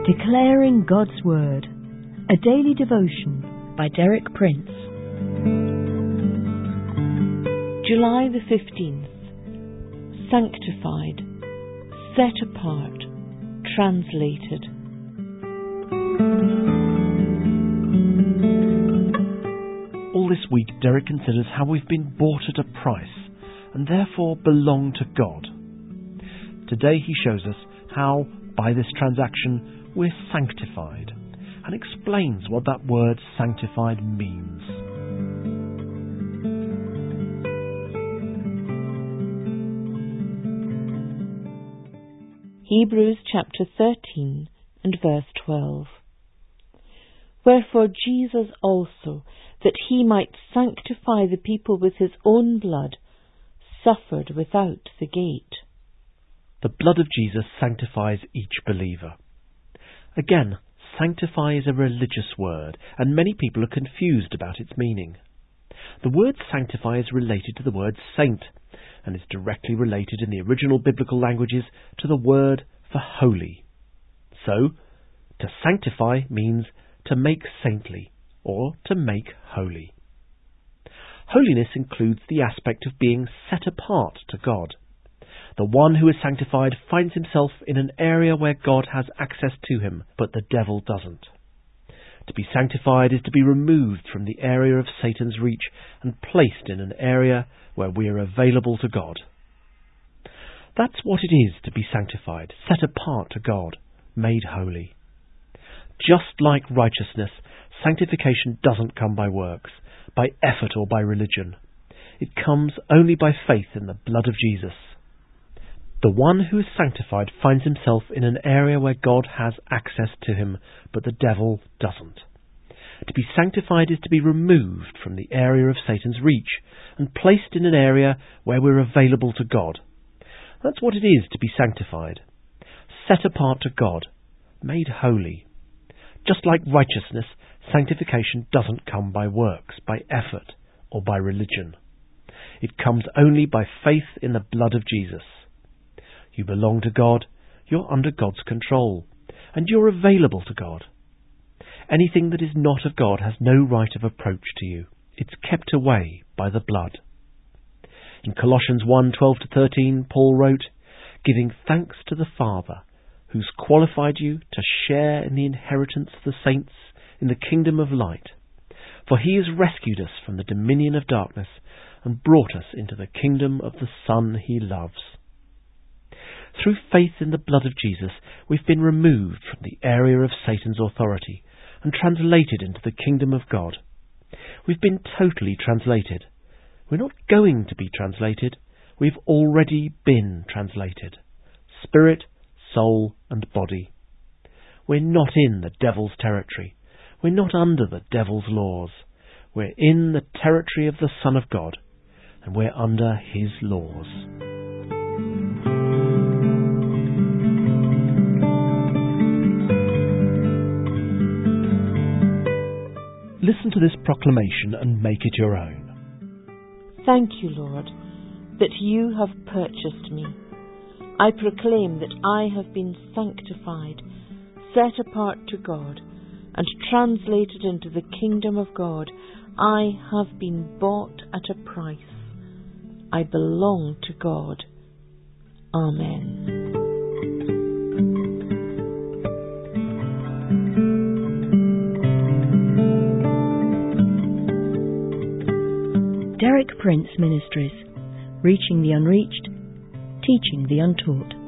Declaring God's Word, a daily devotion by Derek Prince. July the 15th. Sanctified, set apart, translated. All this week, Derek considers how we've been bought at a price and therefore belong to God. Today he shows us how, by this transaction, we're sanctified, and explains what that word sanctified means. Hebrews chapter 13 and verse 12. Wherefore Jesus also, that he might sanctify the people with his own blood, suffered without the gate. The blood of Jesus sanctifies each believer. Again, sanctify is a religious word, and many people are confused about its meaning. The word sanctify is related to the word saint, and is directly related in the original biblical languages to the word for holy. So, to sanctify means to make saintly, or to make holy. Holiness includes the aspect of being set apart to God. The one who is sanctified finds himself in an area where God has access to him, but the devil doesn't. To be sanctified is to be removed from the area of Satan's reach and placed in an area where we are available to God. That's what it is to be sanctified, set apart to God, made holy. Just like righteousness, sanctification doesn't come by works, by effort or by religion. It comes only by faith in the blood of Jesus. The one who is sanctified finds himself in an area where God has access to him, but the devil doesn't. To be sanctified is to be removed from the area of Satan's reach and placed in an area where we're available to God. That's what it is to be sanctified. Set apart to God, made holy. Just like righteousness, sanctification doesn't come by works, by effort, or by religion. It comes only by faith in the blood of Jesus. You belong to God, you're under God's control, and you're available to God. Anything that is not of God has no right of approach to you. It's kept away by the blood. In Colossians 1:12-13, Paul wrote, "Giving thanks to the Father, who's qualified you to share in the inheritance of the saints in the kingdom of light. For he has rescued us from the dominion of darkness and brought us into the kingdom of the Son he loves." Through faith in the blood of Jesus, we've been removed from the area of Satan's authority and translated into the kingdom of God. We've been totally translated. We're not going to be translated. We've already been translated. Spirit, soul and body. We're not in the devil's territory. We're not under the devil's laws. We're in the territory of the Son of God, and we're under his laws. Listen to this proclamation and make it your own. Thank you, Lord, that you have purchased me. I proclaim that I have been sanctified, set apart to God, and translated into the kingdom of God. I have been bought at a price. I belong to God. Amen. Derek Prince Ministries, reaching the unreached, teaching the untaught.